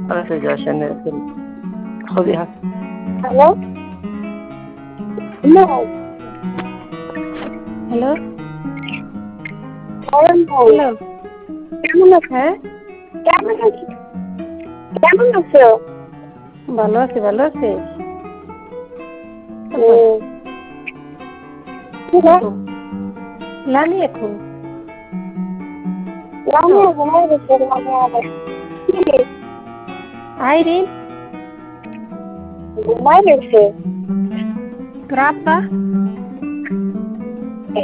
আচ্ছা যাসেন خذي ها. Hello hello hello Arun ভাই হ্যালো কেমন আছো? হ্যাঁ কেমন আছো? কেমন আছো? ভালো আছি ভালো আছি লানি এখন ঘুমাই গেছে আবার আইরিন ঘুমাই গেছে তোর আব্বা